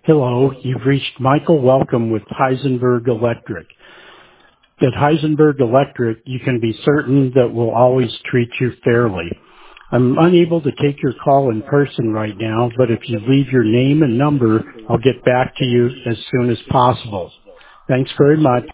Hello, you've reached Michael Welcome with Heisenberg Electric. At Heisenberg Electric, you can be certain that we'll always treat you fairly. I'm unable to take your call in person right now, but if you leave your name and number, I'll get back to you as soon as possible. Thanks very much.